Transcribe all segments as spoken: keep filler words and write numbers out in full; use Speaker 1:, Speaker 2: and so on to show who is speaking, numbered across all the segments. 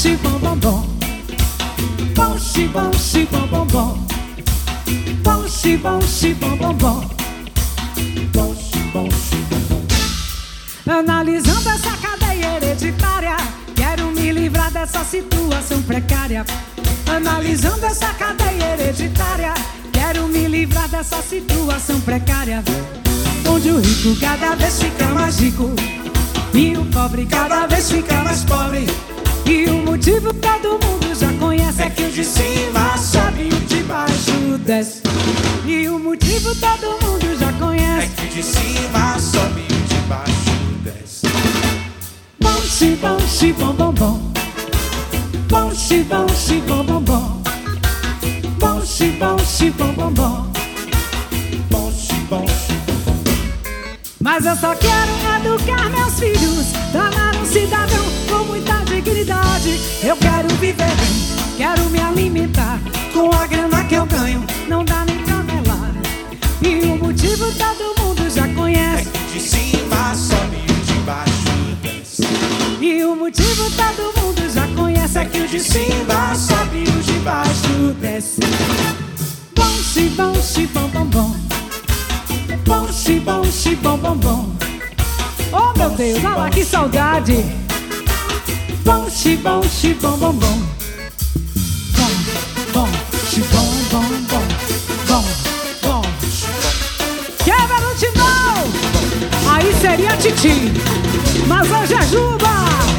Speaker 1: xibom, bom, bom. Bom, xibom, xibom, bom, bom. Bom, xibom, xibom, bom, bom. Bom, xibom, xibom, bom. Analisando essa cadeia hereditária, quero me livrar dessa situação precária. Analisando essa cadeia hereditária, quero me livrar dessa situação precária, onde o rico cada vez fica mais rico e o pobre cada vez fica mais pobre. E o motivo todo mundo já conhece, é que o de cima sobe e o de baixo desce. E o motivo todo mundo já conhece,
Speaker 2: é que o de cima sobe e o de baixo desce.
Speaker 1: Bom, xibom, xibom, bom, bom. Bom, xibom, xibom, bom, bom. Bom, xibom, xibom, bom, bom.
Speaker 2: Bom, xibom, xibom, bom, bom.
Speaker 1: Mas eu só quero educar meus filhos, tornar um cidadão com muita dignidade. Eu quero viver bem, quero me alimentar com a grana que eu ganho, não dá nem pra melar. E o motivo todo mundo já
Speaker 2: É
Speaker 1: conhece,
Speaker 2: que o de cima sobe e o de baixo desce.
Speaker 1: e o motivo todo mundo já conhece, é que o de cima sobe e o de baixo desce. Bom, xibom, xibom, bom, bom. Bom, xibom, xibom, bom, bom. Oh, meu Deus, olha lá, que saudade. Bom, xibom, xibom, bom, bom. Bom, bom, xibom, bom, bom. Bom, bom. Quebra no timão. Aí seria Titi, mas hoje é Juba.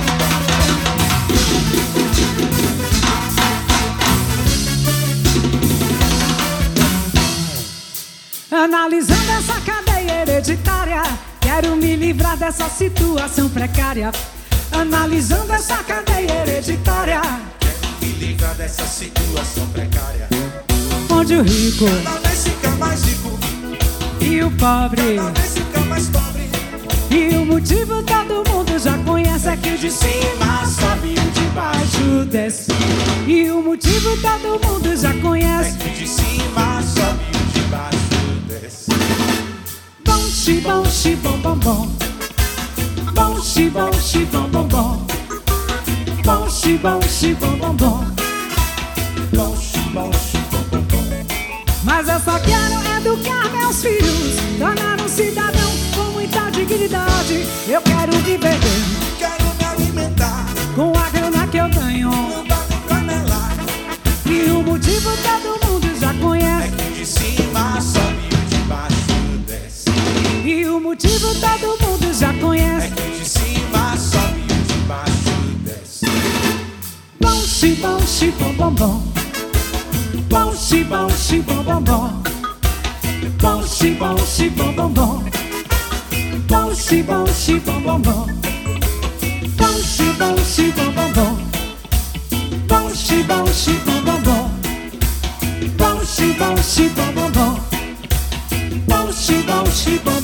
Speaker 1: Analisando essa cadeia hereditária, quero me livrar dessa situação precária. Analisando essa cadeia hereditária,
Speaker 2: Quero me livrar dessa situação precária,
Speaker 1: onde o rico
Speaker 2: cada vez fica mais rico
Speaker 1: e o pobre,
Speaker 2: cada vez fica mais pobre.
Speaker 1: e o motivo todo mundo já conhece, é que o de cima sobe e o de baixo desce. E o motivo todo mundo já
Speaker 2: É
Speaker 1: conhece,
Speaker 2: que o de cima sobe e o de baixo desce.
Speaker 1: bom, xibom, xibom, bom, bom. Bom, xibom, xibom, bom, bom. Bom, xibom, xibom, bom, bom.
Speaker 2: Bom, xibom, xibom, bom, bom.
Speaker 1: Mas eu só quero educar meus filhos, tornar um cidadão com muita dignidade. Eu quero viver bem,
Speaker 2: Quero me alimentar,
Speaker 1: com a grana que eu ganho,
Speaker 2: não dá nem pra melar.
Speaker 1: e o motivo todo mundo já
Speaker 2: É
Speaker 1: conhece,
Speaker 2: que o de cima sobe e o de baixo desce.
Speaker 1: e o motivo todo mundo já
Speaker 2: É
Speaker 1: conhece.
Speaker 2: que o de cima sobe e o de baixo desce.
Speaker 1: Bom, xibom, xibom, bom, bom. Bom, xibom, xibom, bom, bom. Bom, xibom, xibom, bom, bom. Bom, xibom, xibom, bom, bom. Bom, xibom, xibom, bom, bom. Bom, xibom, xibom, bom, bom. Bom, xibom, xibom, bom, bom. Bom, xibom, xibom,